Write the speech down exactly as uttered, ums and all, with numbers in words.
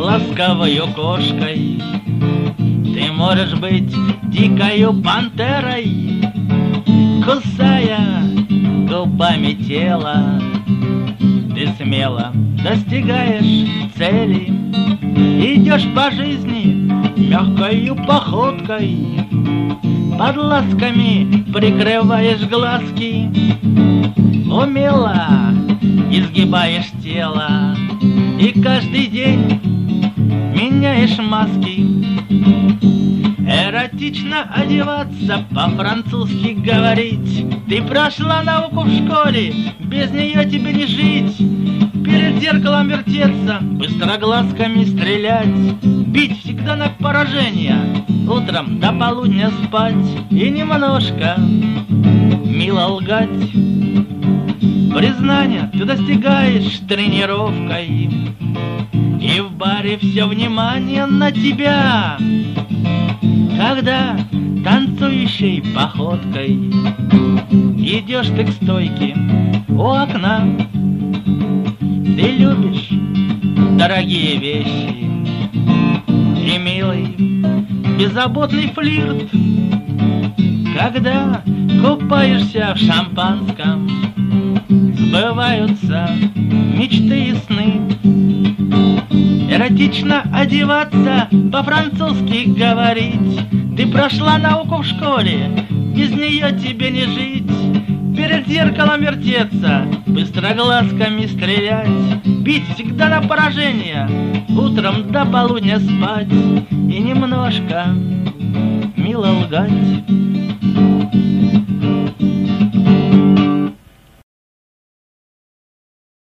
ласковою кошкой. Ты можешь быть дикою пантерой, кусая губами тело. Ты смело достигаешь цели, идешь по жизни мягкою походкой, под ласками прикрываешь глазки, умело изгибаешь тело и каждый день меняешь маски. Эротично одеваться, по-французски говорить. Ты прошла науку в школе, без нее тебе не жить. Перед зеркалом вертеться, быстро глазками стрелять, бить всегда на поражение, утром до полудня спать и немножко мило лгать. Признание ты достигаешь тренировкой, и в баре все внимание на тебя. Когда танцующей походкой идешь ты к стойке у окна, ты любишь дорогие вещи и милый беззаботный флирт. Когда купаешься в шампанском, сбываются мечты и сны. Эротично одеваться, по-французски говорить. Ты прошла науку в школе, без нее тебе не жить. Перед зеркалом вертеться, быстро глазками стрелять, бить всегда на поражение, утром до полудня спать и немножко мило лгать.